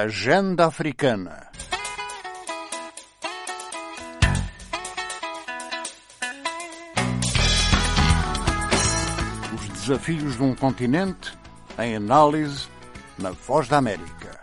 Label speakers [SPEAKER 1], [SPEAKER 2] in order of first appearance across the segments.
[SPEAKER 1] Agenda Africana. Os desafios de um continente em análise na Voz da América.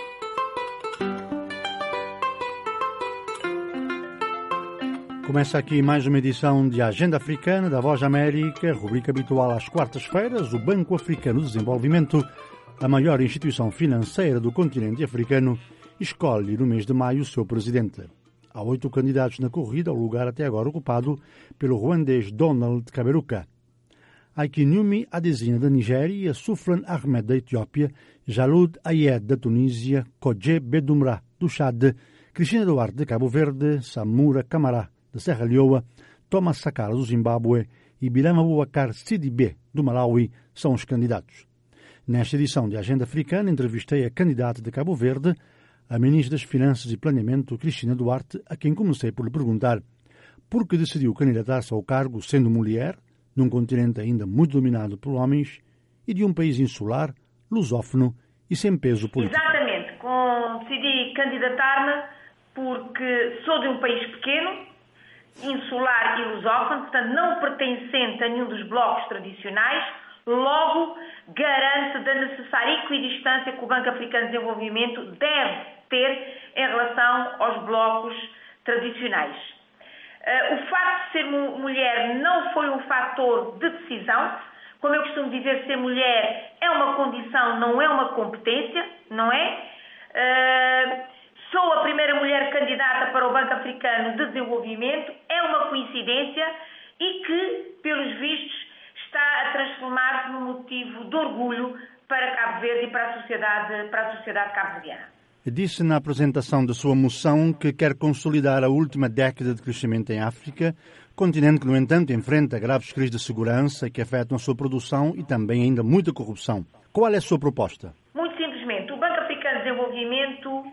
[SPEAKER 2] Começa aqui mais uma edição de Agenda Africana da Voz da América, rubrica habitual às quartas-feiras. O Banco Africano de Desenvolvimento, a maior instituição financeira do continente africano, escolhe no mês de maio o seu presidente. Há 8 candidatos na corrida ao lugar até agora ocupado pelo ruandês Donald Kaberuka. Akinwumi Adesina da Nigéria, Soufran Ahmed da Etiópia, Jaloud Ayed da Tunísia, Kodje Bedumra do Chad, Cristina Duarte de Cabo Verde, Samura Camara da Serra Leoa, Thomas Sankara do Zimbábue e Bilama Boubacar Sidibé do Malawi são os candidatos. Nesta edição de Agenda Africana, entrevistei a candidata de Cabo Verde, a Ministra das Finanças e Planeamento, Cristina Duarte, a quem comecei por lhe perguntar por que decidiu candidatar-se ao cargo sendo mulher, num continente ainda muito dominado por homens, e de um país insular, lusófono e sem peso político.
[SPEAKER 3] Exatamente. Decidi candidatar-me porque sou de um país pequeno, insular e lusófono, portanto não pertencente a nenhum dos blocos tradicionais, logo garante da necessária equidistância que o Banco Africano de Desenvolvimento deve ter em relação aos blocos tradicionais. O facto de ser mulher não foi um fator de decisão. Como eu costumo dizer, ser mulher é uma condição, não é uma competência, não é? Sou a primeira mulher candidata para o Banco Africano de Desenvolvimento, é uma coincidência e que, pelos vistos, está a transformar-se num motivo de orgulho para Cabo Verde e para a sociedade cabo-verdiana.
[SPEAKER 2] Disse na apresentação da sua moção que quer consolidar a última década de crescimento em África, continente que, no entanto, enfrenta graves crises de segurança que afetam a sua produção e também ainda muita corrupção. Qual é a sua proposta?
[SPEAKER 3] Muito simplesmente, o Banco Africano de Desenvolvimento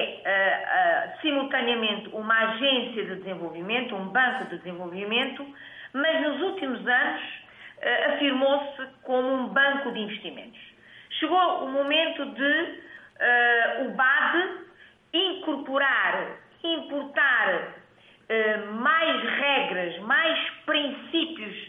[SPEAKER 3] é simultaneamente uma agência de desenvolvimento, um banco de desenvolvimento, mas nos últimos anos afirmou-se como um banco de investimentos. Chegou o momento de o BAD importar mais regras, mais princípios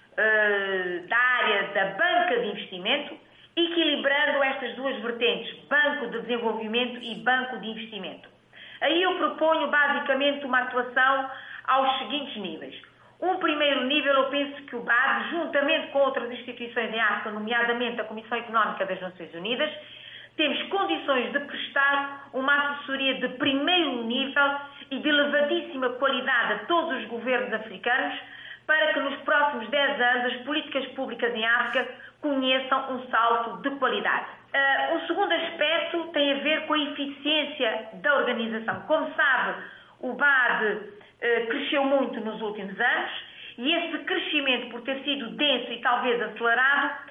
[SPEAKER 3] da área da banca de investimento, equilibrando estas duas vertentes, banco de desenvolvimento e banco de investimento. Aí eu proponho basicamente uma atuação aos seguintes níveis. Um primeiro nível, eu penso que o BAD, juntamente com outras instituições em África, nomeadamente a Comissão Económica das Nações Unidas, temos condições de prestar uma assessoria de primeiro nível e de elevadíssima qualidade a todos os governos africanos para que nos próximos 10 anos as políticas públicas em África conheçam um salto de qualidade. O segundo aspecto tem a ver com a eficiência da organização. Como sabe, o BAD cresceu muito nos últimos anos e esse crescimento, por ter sido denso e talvez acelerado,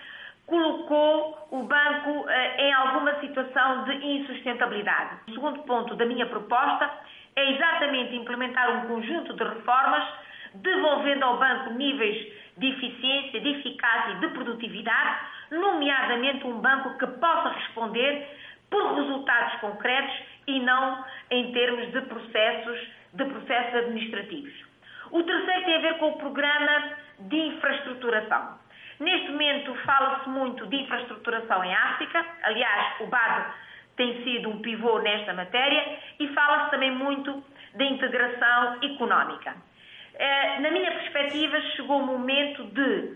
[SPEAKER 3] colocou o banco em alguma situação de insustentabilidade. O segundo ponto da minha proposta é exatamente implementar um conjunto de reformas devolvendo ao banco níveis de eficiência, de eficácia e de produtividade, nomeadamente um banco que possa responder por resultados concretos e não em termos de processos administrativos. O terceiro tem a ver com o programa de infraestruturação. Neste momento fala-se muito de infraestruturação em África, aliás, o BAD tem sido um pivô nesta matéria e fala-se também muito da integração económica. Na minha perspectiva, chegou o momento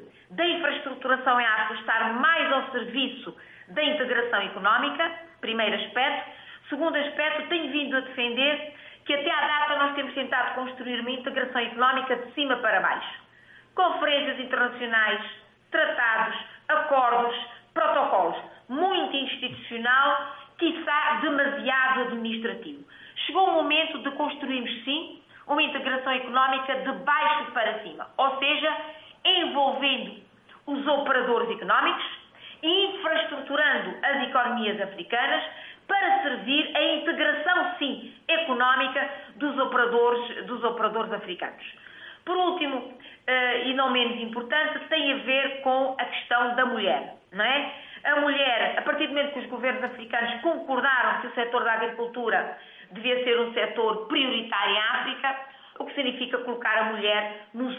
[SPEAKER 3] da infraestruturação em África estar mais ao serviço da integração económica, primeiro aspecto. Segundo aspecto, tenho vindo a defender que até à data nós temos tentado construir uma integração económica de cima para baixo. Conferências internacionais, tratados, acordos, protocolos, muito institucional, quiçá demasiado administrativo. Chegou o momento de construirmos, sim, uma integração económica de baixo para cima, ou seja, envolvendo os operadores económicos e infraestruturando as economias africanas para servir a integração, sim, económica dos operadores africanos. Por último, e não menos importante, tem a ver com a questão da mulher, não é? A mulher, a partir do momento que os governos africanos concordaram que o setor da agricultura devia ser um setor prioritário em África, o que significa colocar a mulher no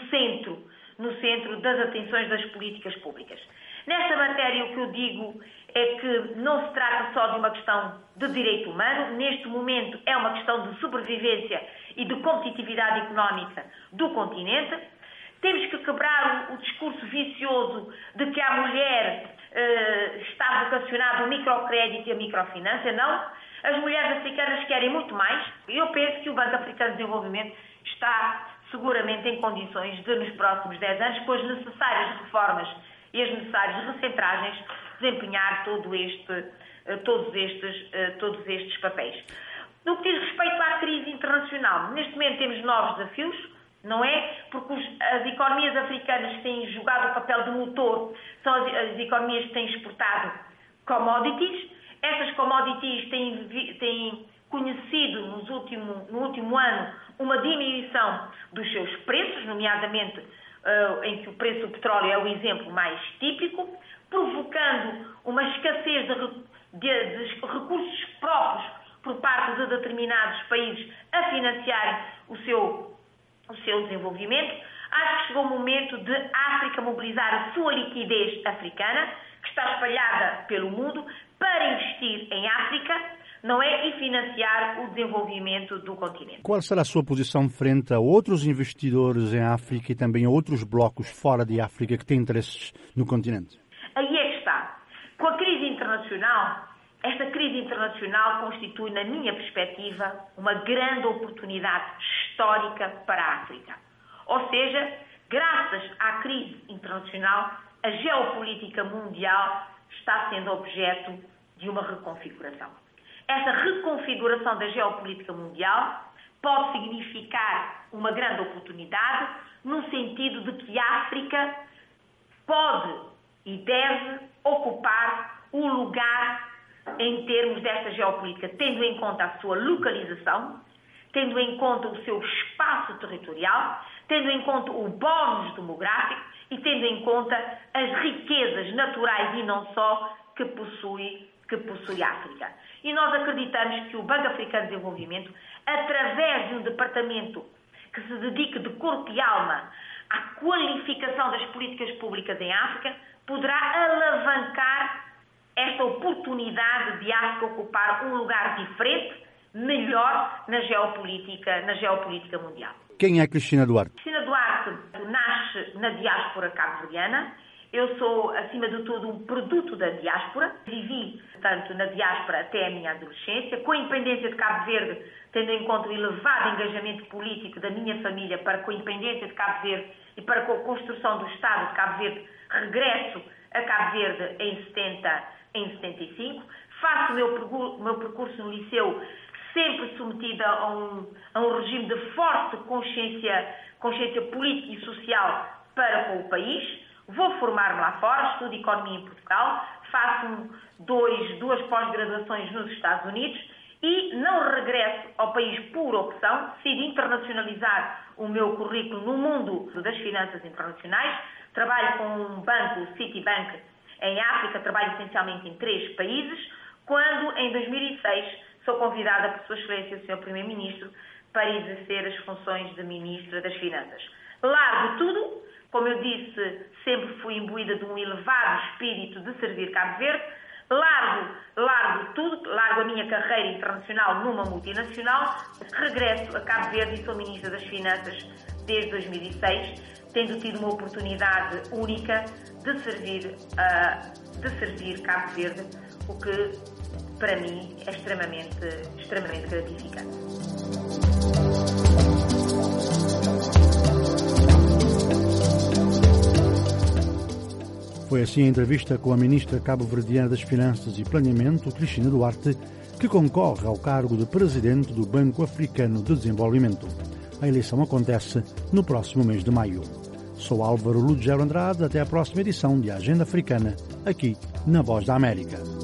[SPEAKER 3] centro das atenções das políticas públicas. Nesta matéria, o que eu digo é que não se trata só de uma questão de direito humano, neste momento é uma questão de sobrevivência e de competitividade económica do continente. Temos que quebrar o discurso vicioso de que a mulher está vocacionada ao microcrédito e à microfinança. Não. As mulheres africanas querem muito mais. Eu penso que o Banco Africano de Desenvolvimento está seguramente em condições de, nos próximos 10 anos, com as necessárias reformas e as necessárias recentragens, desempenhar todos estes papéis. No que diz respeito à crise internacional, neste momento temos novos desafios, não é? Porque as economias africanas têm jogado o papel de motor, são as economias que têm exportado commodities. Essas commodities têm conhecido no último ano uma diminuição dos seus preços, nomeadamente em que o preço do petróleo é o exemplo mais típico, provocando uma escassez de recursos próprios por parte de determinados países a financiarem o seu desenvolvimento. Acho que chegou o momento de a África mobilizar a sua liquidez africana, que está espalhada pelo mundo, para investir em África, não é? E financiar o desenvolvimento do continente.
[SPEAKER 2] Qual será a sua posição frente a outros investidores em África e também a outros blocos fora de África que têm interesses no continente?
[SPEAKER 3] Aí é que está. Com a crise internacional, esta crise internacional constitui, na minha perspectiva, uma grande oportunidade histórica para a África. Ou seja, graças à crise internacional, a geopolítica mundial está sendo objeto de uma reconfiguração. Essa reconfiguração da geopolítica mundial pode significar uma grande oportunidade no sentido de que a África pode e deve ocupar o lugar em termos desta geopolítica, tendo em conta a sua localização, tendo em conta o seu espaço territorial, tendo em conta o bónus demográfico e tendo em conta as riquezas naturais e não só que possui a África. E nós acreditamos que o Banco Africano de Desenvolvimento, através de um departamento que se dedique de corpo e alma à qualificação das políticas públicas em África, poderá alavancar esta oportunidade de África ocupar um lugar diferente, melhor na geopolítica mundial.
[SPEAKER 2] Quem é Cristina Duarte?
[SPEAKER 3] Cristina Duarte nasce na diáspora cabo-verdiana. Eu sou, acima de tudo, um produto da diáspora. Vivi, portanto, na diáspora até a minha adolescência. Com a independência de Cabo Verde, tendo em conta o elevado engajamento político da minha família para com a independência de Cabo Verde e para com a construção do Estado de Cabo Verde, regresso a Cabo Verde em 75. Faço o meu percurso no liceu sempre submetida a um regime de forte consciência política e social para com o país. Vou formar-me lá fora, estudo Economia em Portugal, faço duas pós-graduações nos Estados Unidos e não regresso ao país por opção, decido internacionalizar o meu currículo no mundo das finanças internacionais. Trabalho com um banco, Citibank, em África, trabalho essencialmente em 3 países, quando em 2006 sou convidada por Sua Excelência, o Sr. Primeiro-Ministro, para exercer as funções de Ministra das Finanças. Largo tudo, como eu disse, sempre fui imbuída de um elevado espírito de servir Cabo Verde, largo tudo, largo a minha carreira internacional numa multinacional, regresso a Cabo Verde e sou Ministra das Finanças desde 2006, tendo tido uma oportunidade única de servir Cabo Verde, o que para mim é extremamente gratificante.
[SPEAKER 2] Foi assim a entrevista com a ministra cabo-verdiana das Finanças e Planeamento, Cristina Duarte, que concorre ao cargo de presidente do Banco Africano de Desenvolvimento. A eleição acontece no próximo mês de maio. Sou Álvaro Lugero Andrade, até a próxima edição de Agenda Africana, aqui na Voz da América.